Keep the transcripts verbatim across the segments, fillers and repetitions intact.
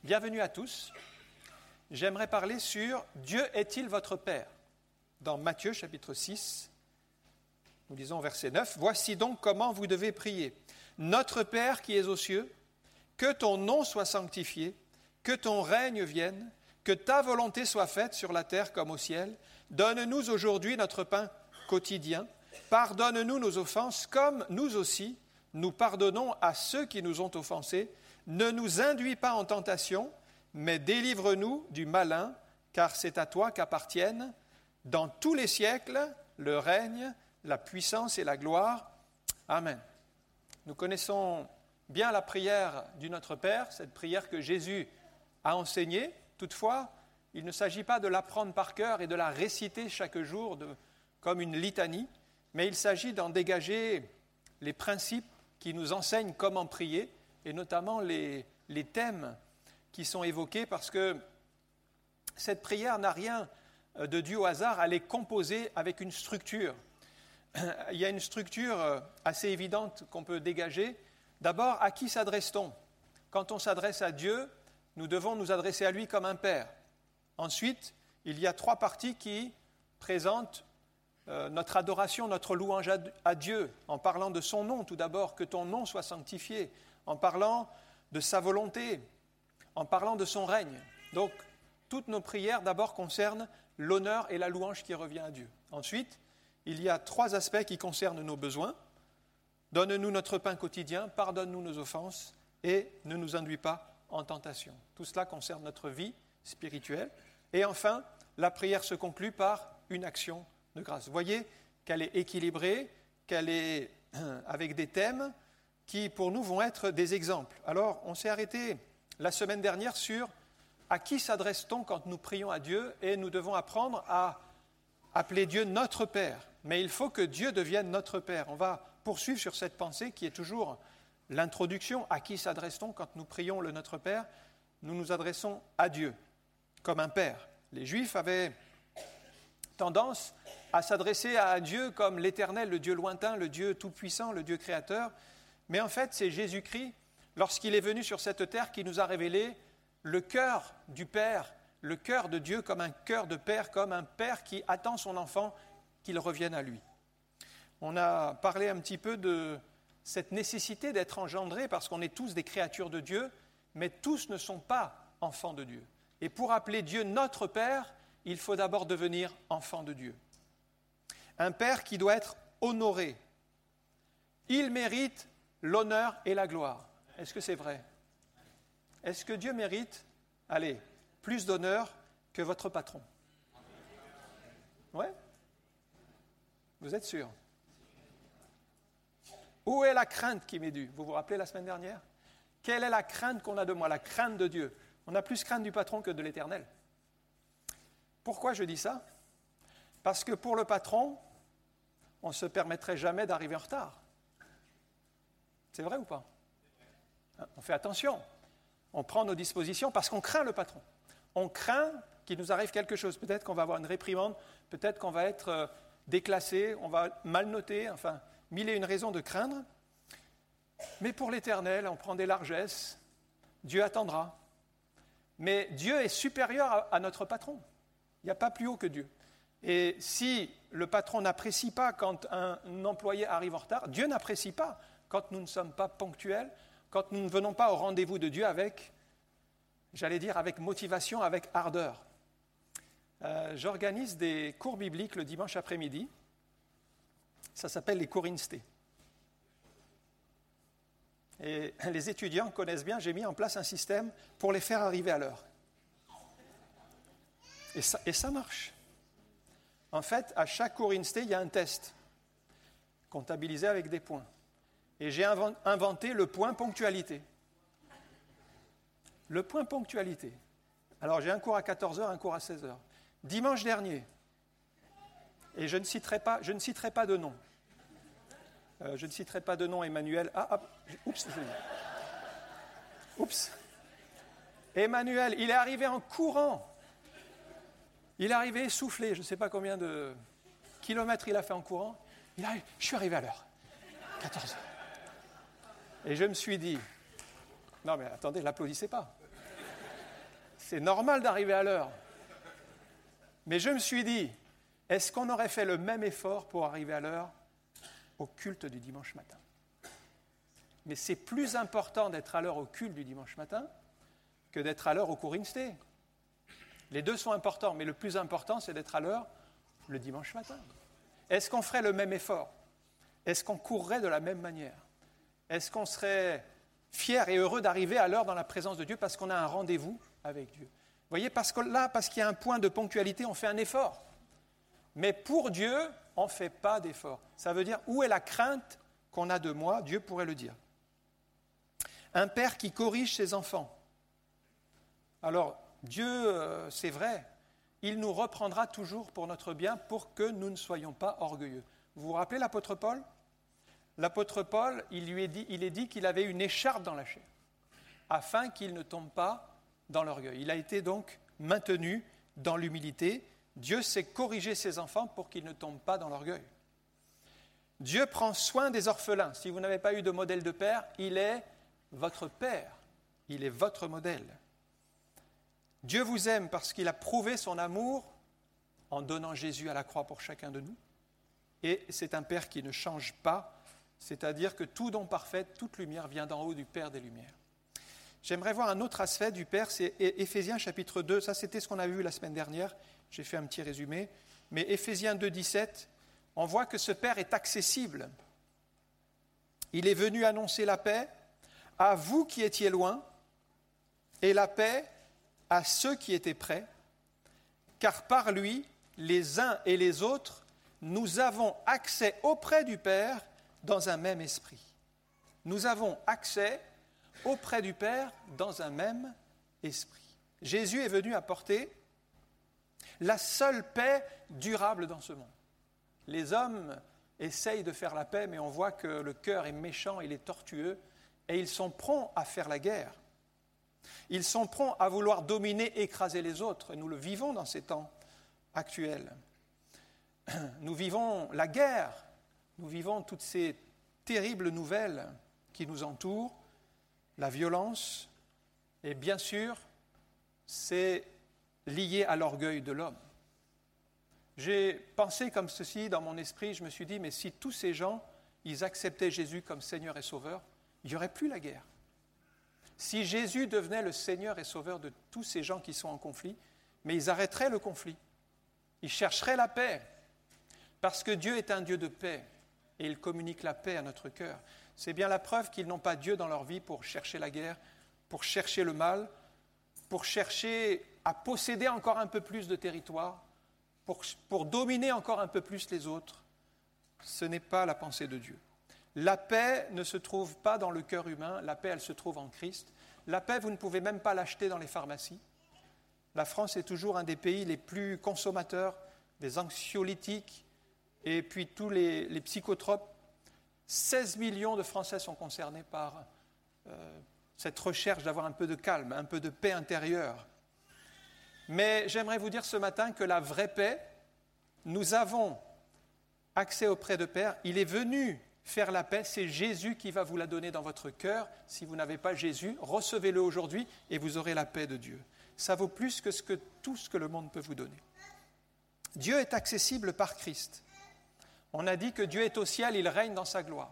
Bienvenue à tous. J'aimerais parler sur « Dieu est-il votre Père ?» dans Matthieu chapitre six. Nous lisons verset neuf. « Voici donc comment vous devez prier. Notre Père qui es aux cieux, que ton nom soit sanctifié, que ton règne vienne, que ta volonté soit faite sur la terre comme au ciel. Donne-nous aujourd'hui notre pain quotidien. Pardonne-nous nos offenses comme nous aussi, nous pardonnons à ceux qui nous ont offensés. Ne nous induis pas en tentation, mais délivre-nous du malin, car c'est à toi qu'appartiennent, dans tous les siècles, le règne, la puissance et la gloire. Amen. » Nous connaissons bien la prière du Notre Père, cette prière que Jésus a enseignée. Toutefois, il ne s'agit pas de l'apprendre par cœur et de la réciter chaque jour de, comme une litanie, mais il s'agit d'en dégager les principes qui nous enseignent comment prier, et notamment les, les thèmes qui sont évoqués, parce que cette prière n'a rien de dû au hasard, elle est composée avec une structure. Il y a une structure assez évidente qu'on peut dégager. D'abord, à qui s'adresse-t-on ? Quand on s'adresse à Dieu, nous devons nous adresser à lui comme un Père. Ensuite, il y a trois parties qui présentent euh, notre adoration, notre louange à, à Dieu, en parlant de son nom tout d'abord, que ton nom soit sanctifié, en parlant de sa volonté, en parlant de son règne. Donc, toutes nos prières d'abord concernent l'honneur et la louange qui revient à Dieu. Ensuite, il y a trois aspects qui concernent nos besoins. Donne-nous notre pain quotidien, pardonne-nous nos offenses et ne nous induis pas en tentation. Tout cela concerne notre vie spirituelle. Et enfin, la prière se conclut par une action de grâce. Vous voyez qu'elle est équilibrée, qu'elle est avec des thèmes qui, pour nous, vont être des exemples. Alors, on s'est arrêté la semaine dernière sur à qui s'adresse-t-on quand nous prions à Dieu, et nous devons apprendre à appeler Dieu notre Père. Mais il faut que Dieu devienne notre Père. On va poursuivre sur cette pensée qui est toujours l'introduction. À qui s'adresse-t-on quand nous prions le Notre Père ? Nous nous adressons à Dieu, comme un Père. Les Juifs avaient tendance à s'adresser à Dieu comme l'Éternel, le Dieu lointain, le Dieu tout-puissant, le Dieu créateur. Mais en fait, c'est Jésus-Christ, lorsqu'il est venu sur cette terre, qui nous a révélé le cœur du Père, le cœur de Dieu comme un cœur de Père, comme un Père qui attend son enfant qu'il revienne à lui. On a parlé un petit peu de cette nécessité d'être engendré, parce qu'on est tous des créatures de Dieu, mais tous ne sont pas enfants de Dieu. Et pour appeler Dieu notre Père, il faut d'abord devenir enfant de Dieu. Un Père qui doit être honoré. Il mérite l'honneur et la gloire. Est-ce que c'est vrai ? Est-ce que Dieu mérite, allez, plus d'honneur que votre patron ? Ouais ? Vous êtes sûr ? Où est la crainte qui m'est due ? Vous vous rappelez la semaine dernière ? Quelle est la crainte qu'on a de moi ? La crainte de Dieu. On a plus crainte du patron que de l'Éternel. Pourquoi je dis ça ? Parce que pour le patron, on ne se permettrait jamais d'arriver en retard. C'est vrai ou pas ? On fait attention. On prend nos dispositions parce qu'on craint le patron. On craint qu'il nous arrive quelque chose. Peut-être qu'on va avoir une réprimande, peut-être qu'on va être déclassé, on va mal noter, enfin, mille et une raisons de craindre. Mais pour l'Éternel, on prend des largesses. Dieu attendra. Mais Dieu est supérieur à, à notre patron. Il n'y a pas plus haut que Dieu. Et si le patron n'apprécie pas quand un employé arrive en retard, Dieu n'apprécie pas quand nous ne sommes pas ponctuels, quand nous ne venons pas au rendez-vous de Dieu avec, j'allais dire, avec motivation, avec ardeur. Euh, j'organise des cours bibliques le dimanche après-midi. Ça s'appelle les cours Insté. Et les étudiants connaissent bien, j'ai mis en place un système pour les faire arriver à l'heure. Et ça, et ça marche. En fait, à chaque cours Insté, il y a un test, comptabilisé avec des points. Et j'ai inventé le point ponctualité. Le point ponctualité. Alors, j'ai un cours à quatorze heures, un cours à seize heures. Dimanche dernier, et je ne citerai pas, je ne citerai pas de nom. Euh, je ne citerai pas de nom, Emmanuel. Ah, ah, oups. Oups. Emmanuel, il est arrivé en courant. Il est arrivé essoufflé. Je ne sais pas combien de kilomètres il a fait en courant. Il arrive, je suis arrivé à l'heure. quatorze heures. Et je me suis dit, non mais attendez, ne l'applaudissez pas. c'est normal d'arriver à l'heure. Mais je me suis dit, est-ce qu'on aurait fait le même effort pour arriver à l'heure au culte du dimanche matin? Mais c'est plus important d'être à l'heure au culte du dimanche matin que d'être à l'heure au Corinth Stay. Les deux sont importants, mais le plus important, c'est d'être à l'heure le dimanche matin. Est-ce qu'on ferait le même effort? Est-ce qu'on courrait de la même manière? Est-ce qu'on serait fier et heureux d'arriver à l'heure dans la présence de Dieu parce qu'on a un rendez-vous avec Dieu? Vous voyez, parce que là, parce qu'il y a un point de ponctualité, on fait un effort. Mais pour Dieu, on ne fait pas d'effort. Ça veut dire, où est la crainte qu'on a de moi? Dieu pourrait le dire. Un père qui corrige ses enfants. Alors, Dieu, euh, c'est vrai, il nous reprendra toujours pour notre bien pour que nous ne soyons pas orgueilleux. Vous vous rappelez l'apôtre Paul? L'apôtre Paul, il lui est dit, il est dit qu'il avait une écharpe dans la chair, afin qu'il ne tombe pas dans l'orgueil. Il a été donc maintenu dans l'humilité. Dieu sait corriger ses enfants pour qu'ils ne tombent pas dans l'orgueil. Dieu prend soin des orphelins. Si vous n'avez pas eu de modèle de père, il est votre père. Il est votre modèle. Dieu vous aime parce qu'il a prouvé son amour en donnant Jésus à la croix pour chacun de nous. Et c'est un Père qui ne change pas, c'est-à-dire que tout don parfait, toute lumière vient d'en haut du Père des Lumières. J'aimerais voir un autre aspect du Père, c'est Éphésiens chapitre deux. Ça, c'était ce qu'on a vu la semaine dernière. J'ai fait un petit résumé. Mais Éphésiens deux, dix-sept, on voit que ce Père est accessible. Il est venu annoncer la paix à vous qui étiez loin et la paix à ceux qui étaient près, car par lui, les uns et les autres, nous avons accès auprès du Père dans un même esprit. Nous avons accès auprès du Père dans un même esprit. Jésus est venu apporter la seule paix durable dans ce monde. Les hommes essayent de faire la paix, mais on voit que le cœur est méchant, il est tortueux, et ils sont prompts à faire la guerre. Ils sont prompts à vouloir dominer, écraser les autres. Et nous le vivons dans ces temps actuels. Nous vivons la guerre. Nous vivons toutes ces terribles nouvelles qui nous entourent, la violence. Et bien sûr, c'est lié à l'orgueil de l'homme. J'ai pensé comme ceci dans mon esprit. Je me suis dit, mais si tous ces gens, ils acceptaient Jésus comme Seigneur et Sauveur, il n'y aurait plus la guerre. Si Jésus devenait le Seigneur et Sauveur de tous ces gens qui sont en conflit, mais ils arrêteraient le conflit. Ils chercheraient la paix. Parce que Dieu est un Dieu de paix et il communique la paix à notre cœur. C'est bien la preuve qu'ils n'ont pas Dieu dans leur vie pour chercher la guerre, pour chercher le mal, pour chercher à posséder encore un peu plus de territoire, pour, pour dominer encore un peu plus les autres. Ce n'est pas la pensée de Dieu. La paix ne se trouve pas dans le cœur humain, la paix, elle se trouve en Christ. La paix, vous ne pouvez même pas l'acheter dans les pharmacies. La France est toujours un des pays les plus consommateurs des anxiolytiques et puis tous les, les psychotropes. seize millions de Français sont concernés par euh, cette recherche d'avoir un peu de calme, un peu de paix intérieure. Mais j'aimerais vous dire ce matin que la vraie paix, nous avons accès auprès de Père. Il est venu faire la paix, c'est Jésus qui va vous la donner dans votre cœur. Si vous n'avez pas Jésus, recevez-le aujourd'hui et vous aurez la paix de Dieu. Ça vaut plus que, ce que tout ce que le monde peut vous donner. Dieu est accessible par Christ. On a dit que Dieu est au ciel, il règne dans sa gloire.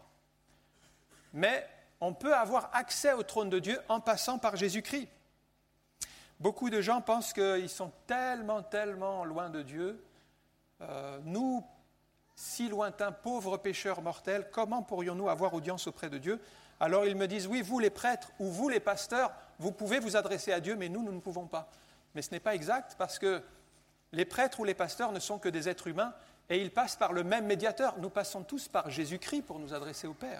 Mais on peut avoir accès au trône de Dieu en passant par Jésus-Christ. Beaucoup de gens pensent qu'ils sont tellement, tellement loin de Dieu. Euh, nous, si lointains, pauvres pécheurs mortels, comment pourrions-nous avoir audience auprès de Dieu? Alors ils me disent, oui, vous les prêtres ou vous les pasteurs, vous pouvez vous adresser à Dieu, mais nous, nous ne pouvons pas. Mais ce n'est pas exact parce que les prêtres ou les pasteurs ne sont que des êtres humains et ils passent par le même médiateur. Nous passons tous par Jésus-Christ pour nous adresser au Père.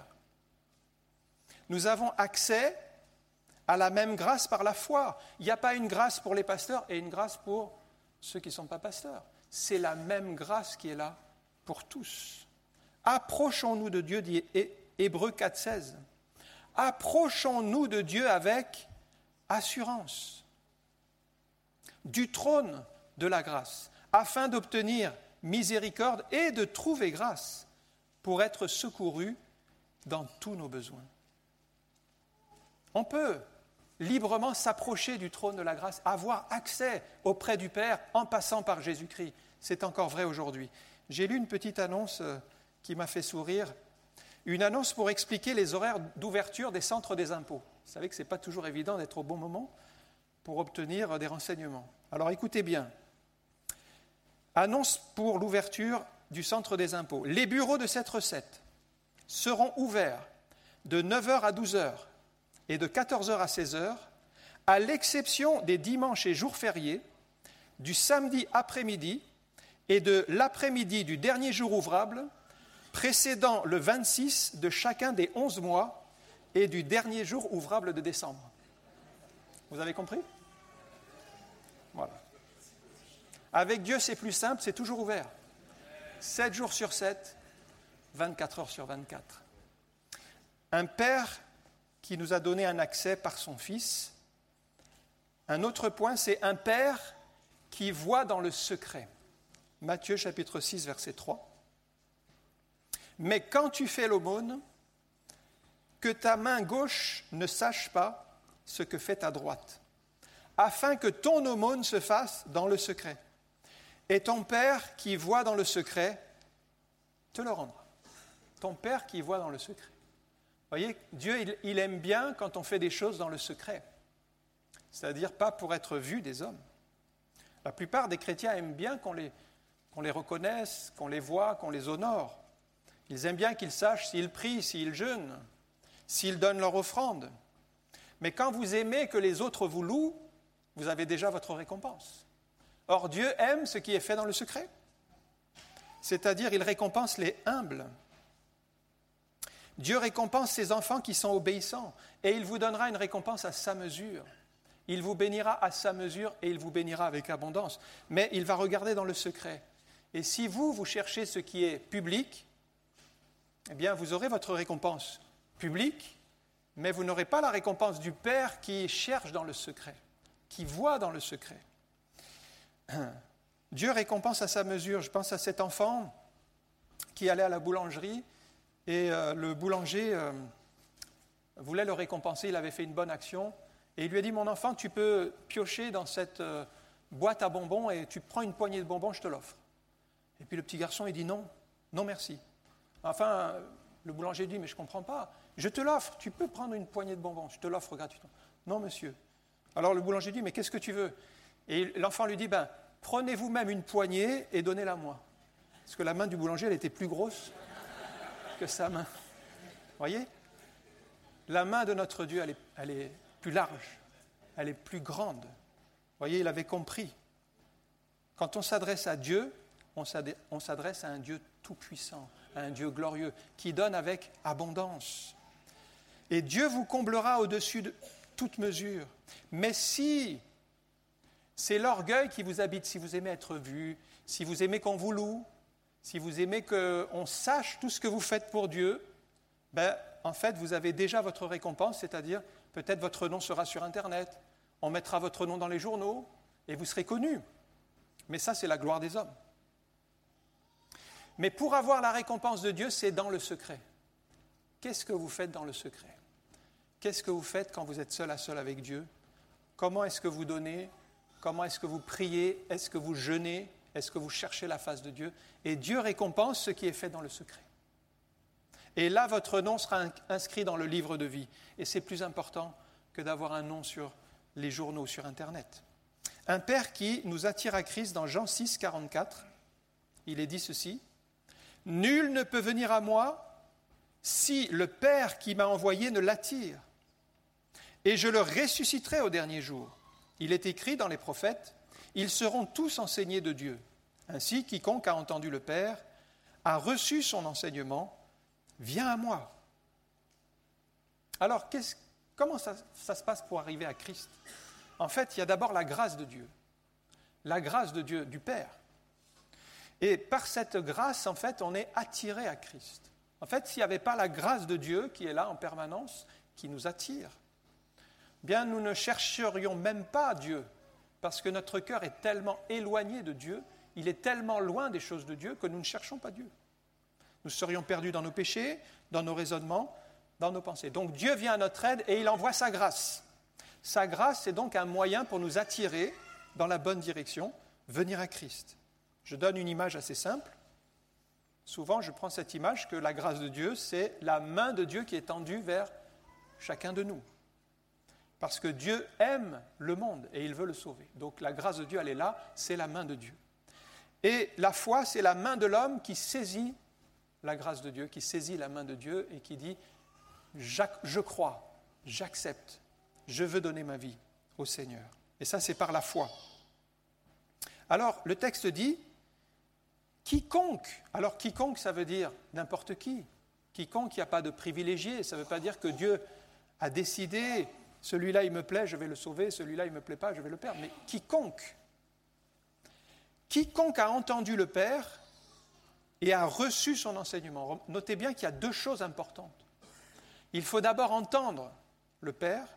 Nous avons accès à la même grâce par la foi. Il n'y a pas une grâce pour les pasteurs et une grâce pour ceux qui ne sont pas pasteurs. C'est la même grâce qui est là pour tous. Approchons-nous de Dieu, dit Hébreux quatre, seize. Approchons-nous de Dieu avec assurance, du trône de la grâce, afin d'obtenir miséricorde et de trouver grâce pour être secourus dans tous nos besoins. On peut librement s'approcher du trône de la grâce, avoir accès auprès du Père en passant par Jésus-Christ. C'est encore vrai aujourd'hui. J'ai lu une petite annonce qui m'a fait sourire, une annonce pour expliquer les horaires d'ouverture des centres des impôts. Vous savez que ce n'est pas toujours évident d'être au bon moment pour obtenir des renseignements. Alors écoutez bien. Annonce pour l'ouverture du centre des impôts. Les bureaux de cette recette seront ouverts de neuf heures à douze heures et de quatorze heures à seize heures, à l'exception des dimanches et jours fériés, du samedi après-midi et de l'après-midi du dernier jour ouvrable, précédant le vingt-six de chacun des onze mois et du dernier jour ouvrable de décembre. Vous avez compris ? Voilà. Avec Dieu, c'est plus simple, c'est toujours ouvert. sept jours sur sept, vingt-quatre heures sur vingt-quatre. Un Père qui nous a donné un accès par son Fils. Un autre point, c'est un Père qui voit dans le secret. Matthieu chapitre six, verset trois. Mais quand tu fais l'aumône, que ta main gauche ne sache pas ce que fait ta droite, afin que ton aumône se fasse dans le secret. Et ton Père qui voit dans le secret te le rendra. Ton Père qui voit dans le secret. Vous voyez, Dieu, il, il aime bien quand on fait des choses dans le secret. C'est-à-dire pas pour être vu des hommes. La plupart des chrétiens aiment bien qu'on les, qu'on les reconnaisse, qu'on les voit, qu'on les honore. Ils aiment bien qu'ils sachent s'ils prient, s'ils jeûnent, s'ils donnent leur offrande. Mais quand vous aimez que les autres vous louent, vous avez déjà votre récompense. Or, Dieu aime ce qui est fait dans le secret. C'est-à-dire, il récompense les humbles. Dieu récompense ses enfants qui sont obéissants, et il vous donnera une récompense à sa mesure. Il vous bénira à sa mesure, et il vous bénira avec abondance. Mais il va regarder dans le secret. Et si vous, vous cherchez ce qui est public, eh bien, vous aurez votre récompense publique, mais vous n'aurez pas la récompense du Père qui cherche dans le secret, qui voit dans le secret. Dieu récompense à sa mesure. Je pense à cet enfant qui allait à la boulangerie et euh, le boulanger euh, voulait le récompenser. Il avait fait une bonne action et il lui a dit « Mon enfant, tu peux piocher dans cette euh, boîte à bonbons et tu prends une poignée de bonbons, je te l'offre. » Et puis le petit garçon, il dit « Non, non merci. » Enfin, le boulanger dit « Mais je ne comprends pas. Je te l'offre, tu peux prendre une poignée de bonbons, je te l'offre gratuitement. » « Non, monsieur. » Alors le boulanger dit « Mais qu'est-ce que tu veux ?» Et l'enfant lui dit, ben, prenez vous-même une poignée et donnez-la moi. Parce que la main du boulanger, elle était plus grosse que sa main. Vous voyez ? La main de notre Dieu, elle est, elle est plus large, elle est plus grande. Vous voyez, il avait compris. Quand on s'adresse à Dieu, on s'adresse à un Dieu tout-puissant, à un Dieu glorieux, qui donne avec abondance. Et Dieu vous comblera au-dessus de toute mesure. Mais si... c'est l'orgueil qui vous habite, si vous aimez être vu, si vous aimez qu'on vous loue, si vous aimez qu'on sache tout ce que vous faites pour Dieu, ben, en fait, vous avez déjà votre récompense, c'est-à-dire peut-être votre nom sera sur Internet, on mettra votre nom dans les journaux et vous serez connu. Mais ça, c'est la gloire des hommes. Mais pour avoir la récompense de Dieu, c'est dans le secret. Qu'est-ce que vous faites dans le secret ? Qu'est-ce que vous faites quand vous êtes seul à seul avec Dieu ? Comment est-ce que vous donnez ? Comment est-ce que vous priez ? Est-ce que vous jeûnez ? Est-ce que vous cherchez la face de Dieu ? Et Dieu récompense ce qui est fait dans le secret. Et là, votre nom sera inscrit dans le livre de vie. Et c'est plus important que d'avoir un nom sur les journaux, sur Internet. Un Père qui nous attire à Christ dans Jean six, quarante-quatre, il est dit ceci, « Nul ne peut venir à moi si le Père qui m'a envoyé ne l'attire. Et je le ressusciterai au dernier jour. » Il est écrit dans les prophètes, « Ils seront tous enseignés de Dieu. Ainsi, quiconque a entendu le Père, a reçu son enseignement, viens à moi. » Alors, comment ça, ça se passe pour arriver à Christ ? En fait, il y a d'abord la grâce de Dieu. La grâce de Dieu, du Père. Et par cette grâce, en fait, on est attiré à Christ. En fait, s'il n'y avait pas la grâce de Dieu qui est là en permanence, qui nous attire, bien nous ne chercherions même pas Dieu, parce que notre cœur est tellement éloigné de Dieu, il est tellement loin des choses de Dieu que nous ne cherchons pas Dieu. Nous serions perdus dans nos péchés, dans nos raisonnements, dans nos pensées. Donc Dieu vient à notre aide et il envoie sa grâce. Sa grâce est donc un moyen pour nous attirer dans la bonne direction, venir à Christ. Je donne une image assez simple. Souvent, je prends cette image que la grâce de Dieu, c'est la main de Dieu qui est tendue vers chacun de nous. Parce que Dieu aime le monde et il veut le sauver. Donc la grâce de Dieu, elle est là, c'est la main de Dieu. Et la foi, c'est la main de l'homme qui saisit la grâce de Dieu, qui saisit la main de Dieu et qui dit « Je crois, j'accepte, je veux donner ma vie au Seigneur. » Et ça, c'est par la foi. Alors, le texte dit « Quiconque ». Alors, quiconque, ça veut dire n'importe qui. Quiconque, il n'y a pas de privilégié. Ça ne veut pas dire que Dieu a décidé « Celui-là, il me plaît, je vais le sauver. Celui-là, il ne me plaît pas, je vais le perdre. » Mais quiconque. Quiconque a entendu le Père et a reçu son enseignement. Notez bien qu'il y a deux choses importantes. Il faut d'abord entendre le Père,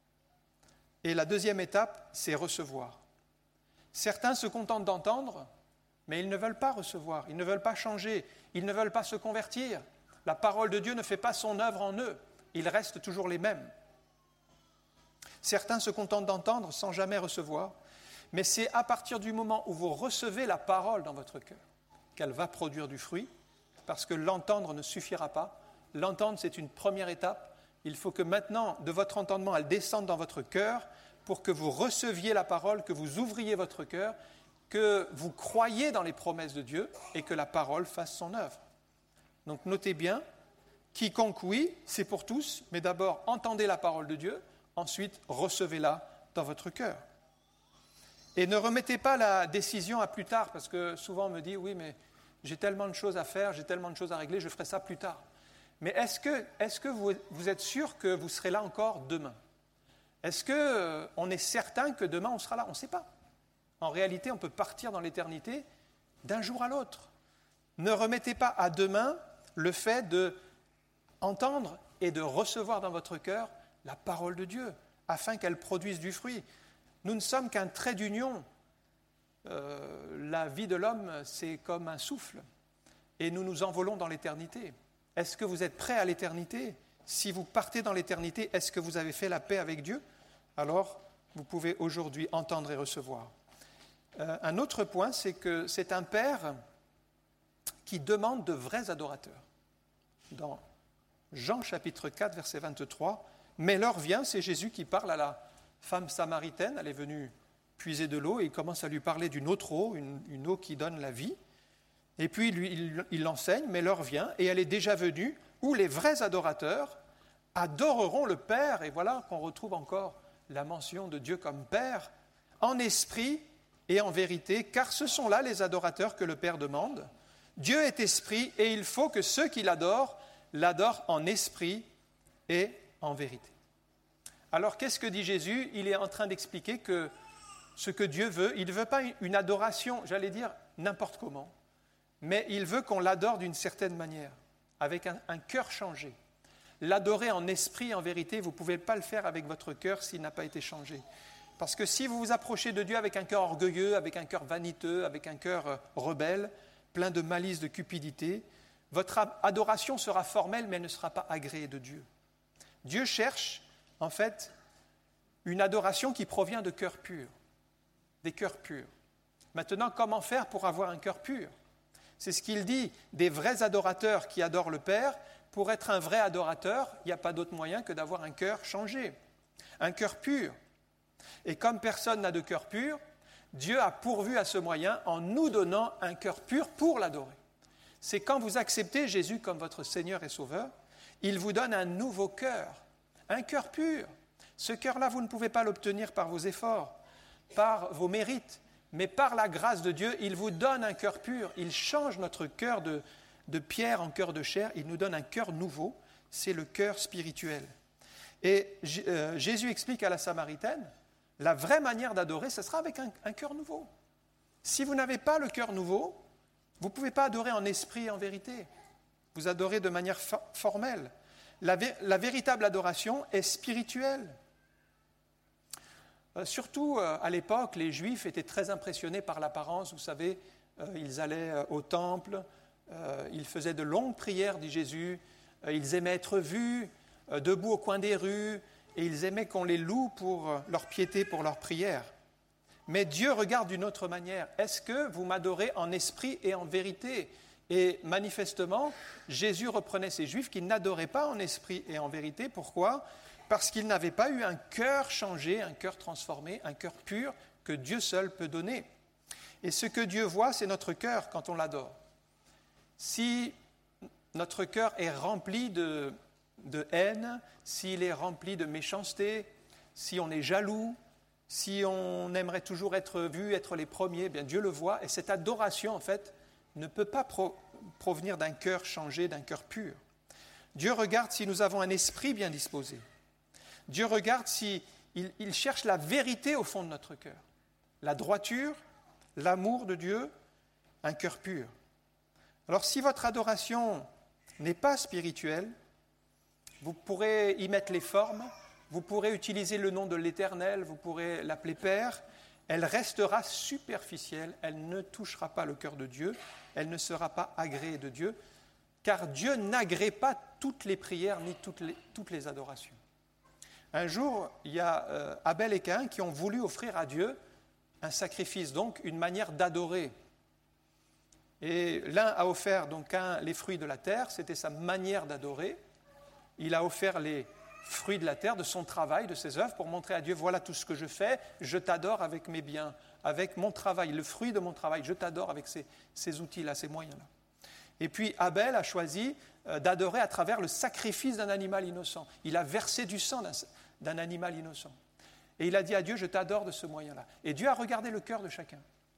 et la deuxième étape, c'est recevoir. Certains se contentent d'entendre, mais ils ne veulent pas recevoir, ils ne veulent pas changer, ils ne veulent pas se convertir. La parole de Dieu ne fait pas son œuvre en eux, ils restent toujours les mêmes. Certains se contentent d'entendre sans jamais recevoir, mais c'est à partir du moment où vous recevez la parole dans votre cœur qu'elle va produire du fruit, parce que l'entendre ne suffira pas. L'entendre, c'est une première étape. Il faut que maintenant, de votre entendement, elle descende dans votre cœur pour que vous receviez la parole, que vous ouvriez votre cœur, que vous croyiez dans les promesses de Dieu et que la parole fasse son œuvre. Donc notez bien, quiconque oui, c'est pour tous, mais d'abord entendez la parole de Dieu, ensuite recevez-la dans votre cœur. Et ne remettez pas la décision à plus tard, parce que souvent on me dit, oui, mais j'ai tellement de choses à faire, j'ai tellement de choses à régler, je ferai ça plus tard. Mais est-ce que, est-ce que vous, vous êtes sûr que vous serez là encore demain? Est-ce qu'on euh, est certain que demain on sera là? On ne sait pas. En réalité, on peut partir dans l'éternité d'un jour à l'autre. Ne remettez pas à demain le fait d'entendre et de recevoir dans votre cœur la parole de Dieu, afin qu'elle produise du fruit. Nous ne sommes qu'un trait d'union. Euh, la vie de l'homme, c'est comme un souffle. Et nous nous envolons dans l'éternité. Est-ce que vous êtes prêts à l'éternité? Si vous partez dans l'éternité, est-ce que vous avez fait la paix avec Dieu? Alors, vous pouvez aujourd'hui entendre et recevoir. Euh, un autre point, c'est que c'est un Père qui demande de vrais adorateurs. Dans Jean chapitre quatre, verset vingt-trois, « Mais l'heure vient », c'est Jésus qui parle à la femme samaritaine, elle est venue puiser de l'eau et il commence à lui parler d'une autre eau, une, une eau qui donne la vie. Et puis lui, il, il l'enseigne, mais l'heure vient et elle est déjà venue où les vrais adorateurs adoreront le Père. Et voilà qu'on retrouve encore la mention de Dieu comme Père, en esprit et en vérité, car ce sont là les adorateurs que le Père demande. Dieu est esprit et il faut que ceux qui l'adorent, l'adorent en esprit et en vérité. Alors, qu'est-ce que dit Jésus? Il est en train d'expliquer que ce que Dieu veut, il ne veut pas une adoration, j'allais dire, n'importe comment, mais il veut qu'on l'adore d'une certaine manière, avec un, un cœur changé. L'adorer en esprit, en vérité, vous ne pouvez pas le faire avec votre cœur s'il n'a pas été changé. Parce que si vous vous approchez de Dieu avec un cœur orgueilleux, avec un cœur vaniteux, avec un cœur rebelle, plein de malice, de cupidité, votre adoration sera formelle, mais elle ne sera pas agréée de Dieu. Dieu cherche en fait, une adoration qui provient de cœurs purs, des cœurs purs. Maintenant, comment faire pour avoir un cœur pur? C'est ce qu'il dit, des vrais adorateurs qui adorent le Père. Pour être un vrai adorateur, il n'y a pas d'autre moyen que d'avoir un cœur changé, un cœur pur. Et comme personne n'a de cœur pur, Dieu a pourvu à ce moyen en nous donnant un cœur pur pour l'adorer. C'est quand vous acceptez Jésus comme votre Seigneur et Sauveur, il vous donne un nouveau cœur. Un cœur pur. Ce cœur-là, vous ne pouvez pas l'obtenir par vos efforts, par vos mérites, mais par la grâce de Dieu, il vous donne un cœur pur. Il change notre cœur de, de pierre en cœur de chair. Il nous donne un cœur nouveau. C'est le cœur spirituel. Et euh, Jésus explique à la Samaritaine, la vraie manière d'adorer, ce sera avec un, un cœur nouveau. Si vous n'avez pas le cœur nouveau, vous ne pouvez pas adorer en esprit et en vérité. Vous adorez de manière fa- formelle. La, vé- la véritable adoration est spirituelle. Euh, surtout euh, à l'époque, les Juifs étaient très impressionnés par l'apparence. Vous savez, euh, ils allaient euh, au temple, euh, ils faisaient de longues prières, dit Jésus, euh, ils aimaient être vus, euh, debout au coin des rues, et ils aimaient qu'on les loue pour leur piété, pour leur prière. Mais Dieu regarde d'une autre manière. Est-ce que vous m'adorez en esprit et en vérité ? Et manifestement, Jésus reprenait ces Juifs qui n'adoraient pas en esprit et en vérité. Pourquoi ? Parce qu'ils n'avaient pas eu un cœur changé, un cœur transformé, un cœur pur que Dieu seul peut donner. Et ce que Dieu voit, c'est notre cœur quand on l'adore. Si notre cœur est rempli de, de haine, s'il est rempli de méchanceté, si on est jaloux, si on aimerait toujours être vu, être les premiers, bien Dieu le voit. Et cette adoration, en fait, ne peut pas pro- provenir d'un cœur changé, d'un cœur pur. Dieu regarde si nous avons un esprit bien disposé. Dieu regarde si il, il cherche la vérité au fond de notre cœur. La droiture, l'amour de Dieu, un cœur pur. Alors si votre adoration n'est pas spirituelle, vous pourrez y mettre les formes, vous pourrez utiliser le nom de l'Éternel, vous pourrez l'appeler Père, elle restera superficielle, elle ne touchera pas le cœur de Dieu, elle ne sera pas agréée de Dieu, car Dieu n'agrée pas toutes les prières ni toutes les, toutes les adorations. Un jour, il y a euh, Abel et Caïn qui ont voulu offrir à Dieu un sacrifice, donc une manière d'adorer. Et l'un a offert donc Caïn les fruits de la terre, c'était sa manière d'adorer. Il a offert les fruits de la terre, de son travail, de ses œuvres, pour montrer à Dieu, voilà tout ce que je fais, je t'adore avec mes biens, avec mon travail, le fruit de mon travail, je t'adore avec ces, ces outils-là, ces moyens-là. Et puis Abel a choisi euh, d'adorer à travers le sacrifice d'un animal innocent. Il a versé du sang d'un, d'un animal innocent. Et il a dit à Dieu, je t'adore de ce moyen-là. Et Dieu a regardé le cœur de chacun.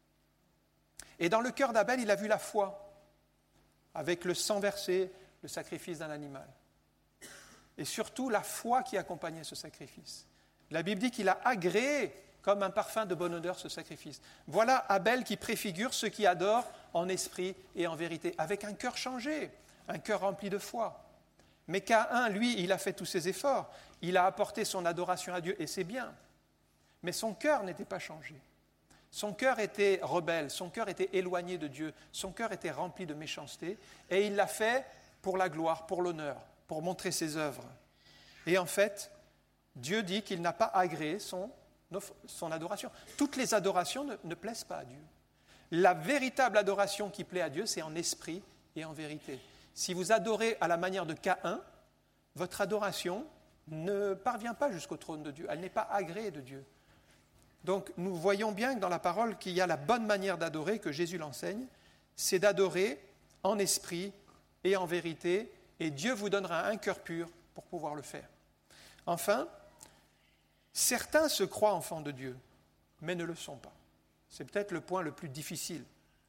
Et dans le cœur d'Abel, il a vu la foi, avec le sang versé, le sacrifice d'un animal. Et surtout la foi qui accompagnait ce sacrifice. La Bible dit qu'il a agréé comme un parfum de bonne odeur ce sacrifice. Voilà Abel qui préfigure ceux qui adorent en esprit et en vérité, avec un cœur changé, un cœur rempli de foi. Mais Caïn, lui, il a fait tous ses efforts, il a apporté son adoration à Dieu, et c'est bien. Mais son cœur n'était pas changé. Son cœur était rebelle, son cœur était éloigné de Dieu, son cœur était rempli de méchanceté, et il l'a fait pour la gloire, pour l'honneur, pour montrer ses œuvres. Et en fait, Dieu dit qu'il n'a pas agréé son, son adoration. Toutes les adorations ne, ne plaisent pas à Dieu. La véritable adoration qui plaît à Dieu, c'est en esprit et en vérité. Si vous adorez à la manière de Caïn, votre adoration ne parvient pas jusqu'au trône de Dieu. Elle n'est pas agréée de Dieu. Donc nous voyons bien que dans la parole qu'il y a la bonne manière d'adorer, que Jésus l'enseigne, c'est d'adorer en esprit et en vérité, et Dieu vous donnera un cœur pur pour pouvoir le faire. Enfin, certains se croient enfants de Dieu, mais ne le sont pas. C'est peut-être le point le plus difficile.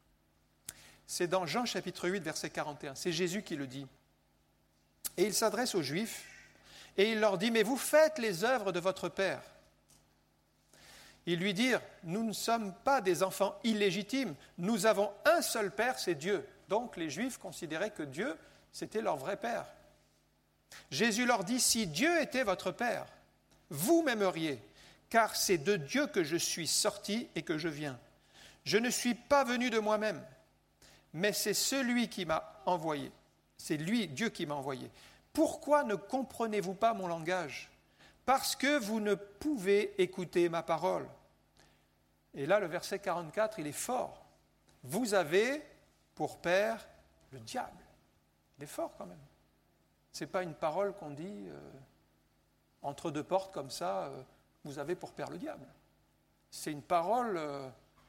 C'est dans Jean chapitre huit, verset quarante et un. C'est Jésus qui le dit. Et il s'adresse aux Juifs, et il leur dit, « Mais vous faites les œuvres de votre Père. » Ils lui dirent, « Nous ne sommes pas des enfants illégitimes, nous avons un seul Père, c'est Dieu. » Donc les Juifs considéraient que Dieu, c'était leur vrai Père. Jésus leur dit, « Si Dieu était votre Père, vous m'aimeriez, car c'est de Dieu que je suis sorti et que je viens. Je ne suis pas venu de moi-même, mais c'est celui qui m'a envoyé. C'est lui, Dieu, qui m'a envoyé. Pourquoi ne comprenez-vous pas mon langage ? Parce que vous ne pouvez écouter ma parole. » Et là, le verset quarante-quatre, il est fort. « Vous avez pour père le diable. » Il est fort quand même. Ce n'est pas une parole qu'on dit euh, entre deux portes comme ça, euh, vous avez pour père le diable. C'est une parole euh,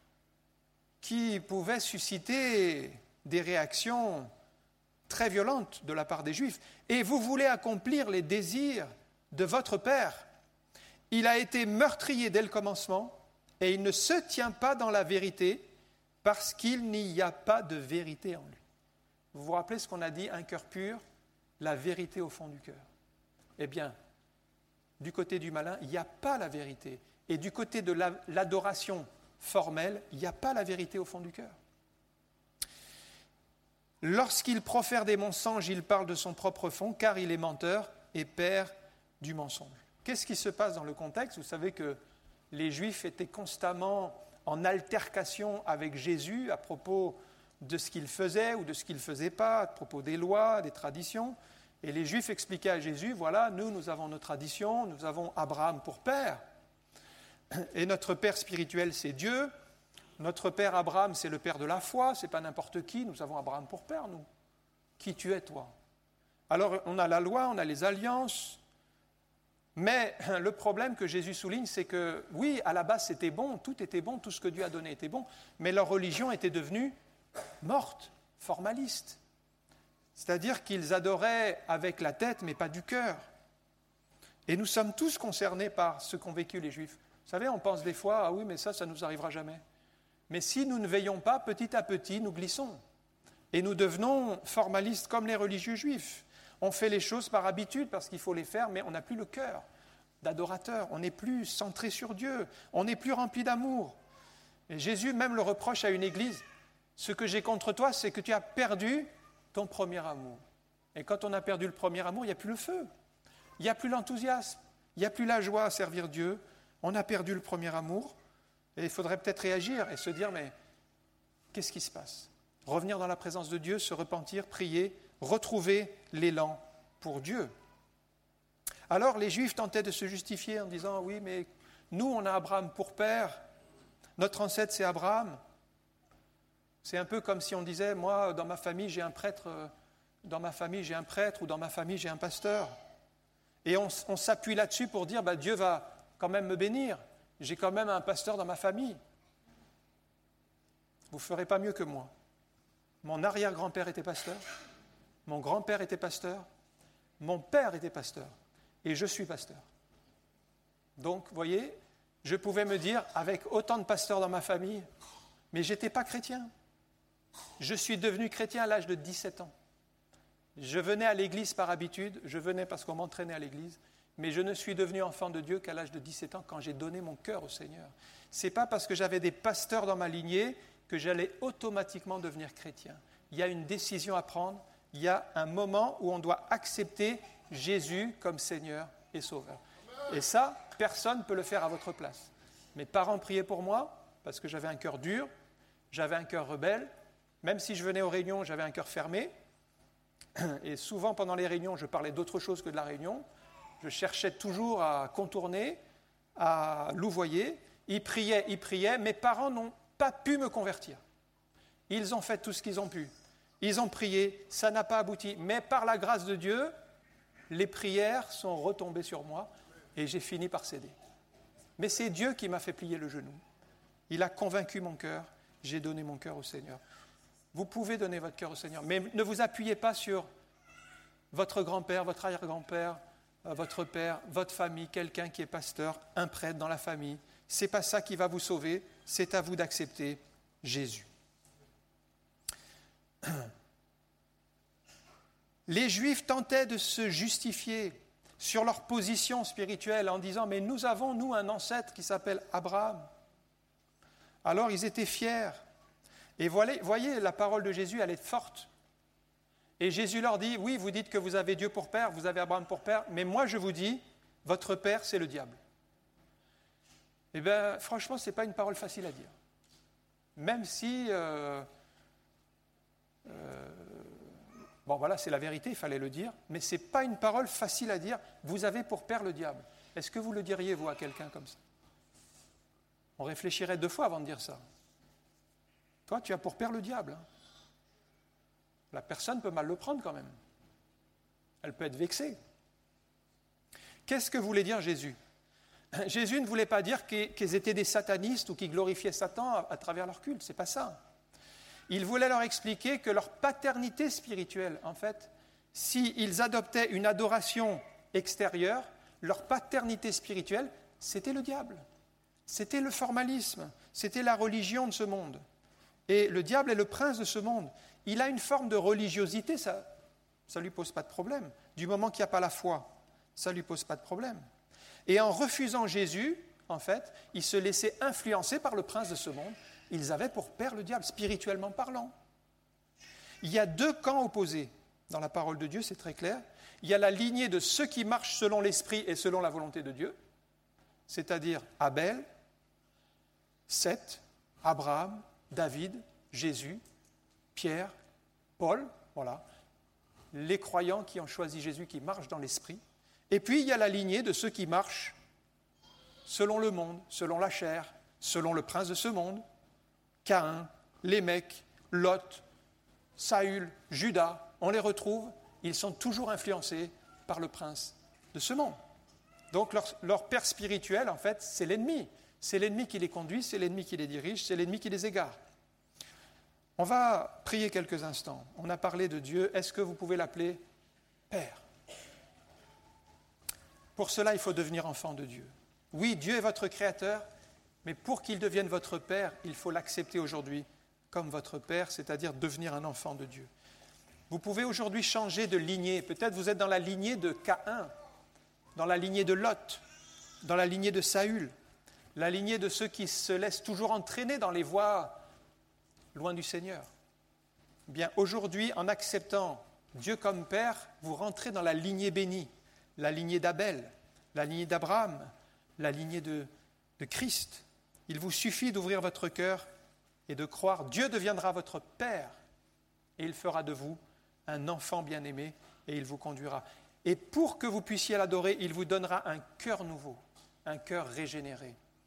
qui pouvait susciter des réactions très violentes de la part des Juifs. Et vous voulez accomplir les désirs de votre Père. Il a été meurtrier dès le commencement et il ne se tient pas dans la vérité parce qu'il n'y a pas de vérité en lui. Vous vous rappelez ce qu'on a dit, un cœur pur, la vérité au fond du cœur. Eh bien, du côté du malin, il n'y a pas la vérité. Et du côté de la, l'adoration formelle, il n'y a pas la vérité au fond du cœur. Lorsqu'il profère des mensonges, il parle de son propre fond, car il est menteur et père du mensonge. Qu'est-ce qui se passe dans le contexte ? Vous savez que les Juifs étaient constamment en altercation avec Jésus à propos de ce qu'il faisait ou de ce qu'il ne faisait pas, à propos des lois, des traditions. Et les Juifs expliquaient à Jésus, voilà, nous, nous avons nos traditions, nous avons Abraham pour père. Et notre père spirituel, c'est Dieu. Notre père Abraham, c'est le père de la foi, c'est pas n'importe qui, nous avons Abraham pour père, nous. Qui tu es, toi? Alors, on a la loi, on a les alliances, mais le problème que Jésus souligne, c'est que, oui, à la base, c'était bon, tout était bon, tout ce que Dieu a donné était bon, mais leur religion était devenue morte, formaliste. C'est-à-dire qu'ils adoraient avec la tête, mais pas du cœur. Et nous sommes tous concernés par ce qu'ont vécu les Juifs. Vous savez, on pense des fois, ah oui, mais ça, ça ne nous arrivera jamais. Mais si nous ne veillons pas, petit à petit, nous glissons. Et nous devenons formalistes comme les religieux juifs. On fait les choses par habitude parce qu'il faut les faire, mais on n'a plus le cœur d'adorateur. On n'est plus centré sur Dieu. On n'est plus rempli d'amour. Et Jésus même le reproche à une église. Ce que j'ai contre toi, c'est que tu as perdu ton premier amour. Et quand on a perdu le premier amour, il n'y a plus le feu. Il n'y a plus l'enthousiasme. Il n'y a plus la joie à servir Dieu. On a perdu le premier amour. Et il faudrait peut-être réagir et se dire, mais qu'est-ce qui se passe? Revenir dans la présence de Dieu, se repentir, prier, retrouver l'élan pour Dieu. Alors les Juifs tentaient de se justifier en disant, oui, mais nous, on a Abraham pour père, notre ancêtre, c'est Abraham. C'est un peu comme si on disait, moi, dans ma famille, j'ai un prêtre, dans ma famille, j'ai un prêtre, ou dans ma famille, j'ai un pasteur. Et on, on s'appuie là-dessus pour dire, bah, Dieu va quand même me bénir. J'ai quand même un pasteur dans ma famille. Vous ne ferez pas mieux que moi. Mon arrière-grand-père était pasteur, mon grand-père était pasteur, mon père était pasteur, et je suis pasteur. Donc, vous voyez, je pouvais me dire, avec autant de pasteurs dans ma famille, mais je n'étais pas chrétien. Je suis devenu chrétien à l'âge de dix-sept ans. Je venais à l'église par habitude, je venais parce qu'on m'entraînait à l'église, mais je ne suis devenu enfant de Dieu qu'à l'âge de dix-sept ans, quand j'ai donné mon cœur au Seigneur. Ce n'est pas parce que j'avais des pasteurs dans ma lignée que j'allais automatiquement devenir chrétien. Il y a une décision à prendre, il y a un moment où on doit accepter Jésus comme Seigneur et Sauveur. Et ça, personne ne peut le faire à votre place. Mes parents priaient pour moi, parce que j'avais un cœur dur, j'avais un cœur rebelle. Même si je venais aux réunions, j'avais un cœur fermé. Et souvent, pendant les réunions, je parlais d'autre chose que de la réunion. Je cherchais toujours à contourner, à louvoyer. Ils priaient, ils priaient. Mes parents n'ont pas pu me convertir. Ils ont fait tout ce qu'ils ont pu. Ils ont prié, ça n'a pas abouti. Mais par la grâce de Dieu, les prières sont retombées sur moi et j'ai fini par céder. Mais c'est Dieu qui m'a fait plier le genou. Il a convaincu mon cœur. J'ai donné mon cœur au Seigneur. Vous pouvez donner votre cœur au Seigneur, mais ne vous appuyez pas sur votre grand-père, votre arrière-grand-père, votre père, votre famille, quelqu'un qui est pasteur, un prêtre dans la famille. Ce n'est pas ça qui va vous sauver, c'est à vous d'accepter Jésus. Les Juifs tentaient de se justifier sur leur position spirituelle en disant « Mais nous avons, nous, un ancêtre qui s'appelle Abraham. » Alors ils étaient fiers. Et voyez, voyez, la parole de Jésus, elle est forte. Et Jésus leur dit, oui, vous dites que vous avez Dieu pour père, vous avez Abraham pour père, mais moi je vous dis, votre père, c'est le diable. Eh bien, franchement, ce n'est pas une parole facile à dire. Même si, euh, euh, bon voilà, c'est la vérité, il fallait le dire, mais ce n'est pas une parole facile à dire, vous avez pour père le diable. Est-ce que vous le diriez, vous, à quelqu'un comme ça? On réfléchirait deux fois avant de dire ça. Toi, tu as pour père le diable. Hein. La personne peut mal le prendre quand même. Elle peut être vexée. Qu'est-ce que voulait dire Jésus? Jésus ne voulait pas dire qu'ils étaient des satanistes ou qu'ils glorifiaient Satan à travers leur culte. Ce n'est pas ça. Il voulait leur expliquer que leur paternité spirituelle, en fait, s'ils adoptaient une adoration extérieure, leur paternité spirituelle, c'était le diable. C'était le formalisme. C'était la religion de ce monde. Et le diable est le prince de ce monde. Il a une forme de religiosité, ça ne lui pose pas de problème. Du moment qu'il n'y a pas la foi, ça ne lui pose pas de problème. Et en refusant Jésus, en fait, ils se laissaient influencer par le prince de ce monde. Ils avaient pour père le diable, spirituellement parlant. Il y a deux camps opposés. Dans la parole de Dieu, c'est très clair. Il y a la lignée de ceux qui marchent selon l'esprit et selon la volonté de Dieu, c'est-à-dire Abel, Seth, Abraham, David, Jésus, Pierre, Paul, voilà. les croyants qui ont choisi Jésus, qui marchent dans l'esprit. Et puis il y a la lignée de ceux qui marchent selon le monde, selon la chair, selon le prince de ce monde, Caïn, Lémec, Lot, Saül, Judas, on les retrouve, ils sont toujours influencés par le prince de ce monde. Donc leur, leur père spirituel, en fait, c'est l'ennemi. C'est l'ennemi qui les conduit, c'est l'ennemi qui les dirige, c'est l'ennemi qui les égare. On va prier quelques instants. On a parlé de Dieu. Est-ce que vous pouvez l'appeler Père ? Pour cela, il faut devenir enfant de Dieu. Oui, Dieu est votre Créateur, mais pour qu'il devienne votre Père, il faut l'accepter aujourd'hui comme votre Père, c'est-à-dire devenir un enfant de Dieu. Vous pouvez aujourd'hui changer de lignée. Peut-être vous êtes dans la lignée de Caïn, dans la lignée de Lot, dans la lignée de Saül, la lignée de ceux qui se laissent toujours entraîner dans les voies loin du Seigneur. Bien, aujourd'hui, en acceptant Dieu comme Père, vous rentrez dans la lignée bénie, la lignée d'Abel, la lignée d'Abraham, la lignée de, de Christ. Il vous suffit d'ouvrir votre cœur et de croire. Dieu deviendra votre Père et il fera de vous un enfant bien-aimé et il vous conduira. Et pour que vous puissiez l'adorer, il vous donnera un cœur nouveau, un cœur régénéré.